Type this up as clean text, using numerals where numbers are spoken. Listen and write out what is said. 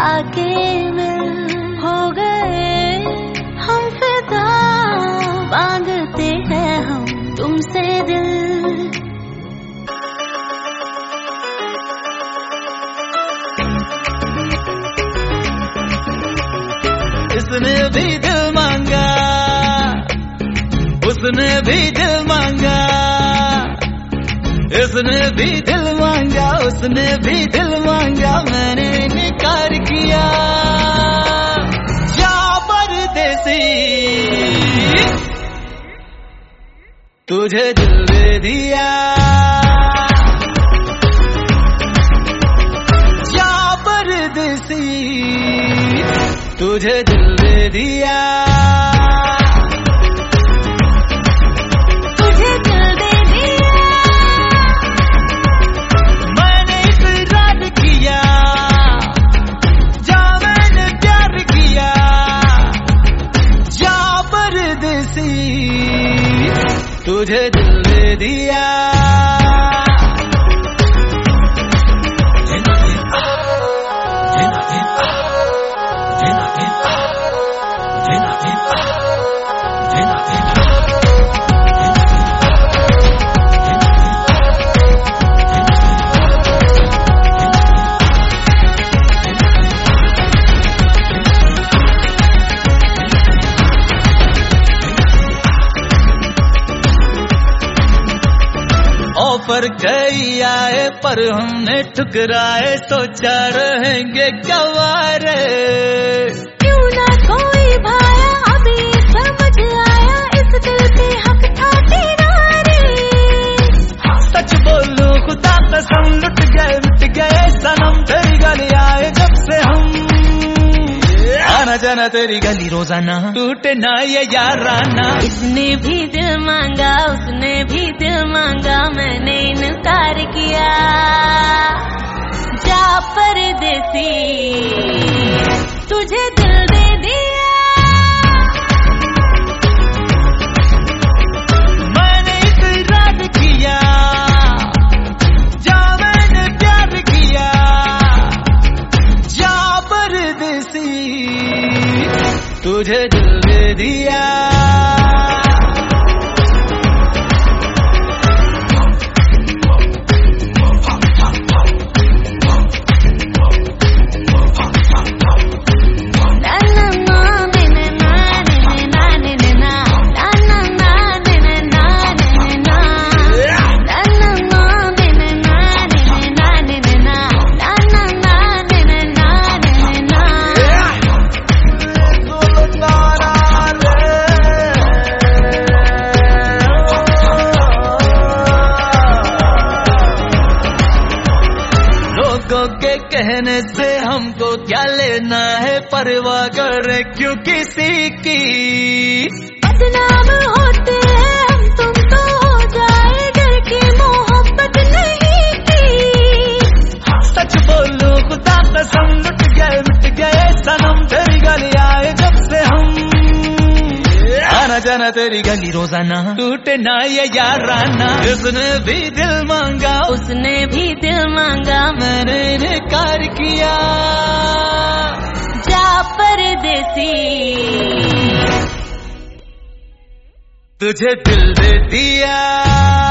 आके मिल हो गए हम फिदा, मांगते हैं हम तुमसे दिल। इसने भी दिल मांगा, उसने भी दिल मांगा, इसने भी दिल मांगा, उसने भी दिल मांगा, मैंने इनकार किया। जा परदेसी, तुझे दिल दे दिया। जा परदेसी, तुझे दिल दे दिया। तुझे दिल दे दिया, मैंने इकरार किया। जा मैंने प्यार किया। जा परदेसी, तुझे दिल दे दिया। ऑफर कई आए पर हमने ठुकराए, सोचा रहेंगे गवारे। क्यों ना कोई भाया, अभी समझ आया, इस दिल पे हक था तेरा रे। सच बोलूं खुदा कसम, लुट गए मिट गए सनम, तेरी गली आए जब से हम। आना जाना तेरी गली रोजाना, टूटे ना ये याराना। इसने भी दिल मांगा, उसने भी दिल मांगा, मैंने इनकार किया। जा परदेसी, तुझे दिल दे दिया। मैंने इकरार किया। जा मैंने प्यार किया। जा परदेसी, तुझे दिल दे दिया। के कहने से हमको क्या लेना है, परवाह करे क्यों किसी की। बदनाम होते हैं हम, तुम तो हो जाए डर की मोहब्बत नहीं की। सच बोलूं खुदा कसम, लुट गए मिट गए सनम, तेरी गली आए जब से हम। आना जाना तेरी गली रोजाना, टूटे ना ये याराना। इसने भी दिल मांगा, उसने भी दिल मांगा, मैंने इनकार किया। जा परदेसी, तुझे दिल दे दिया।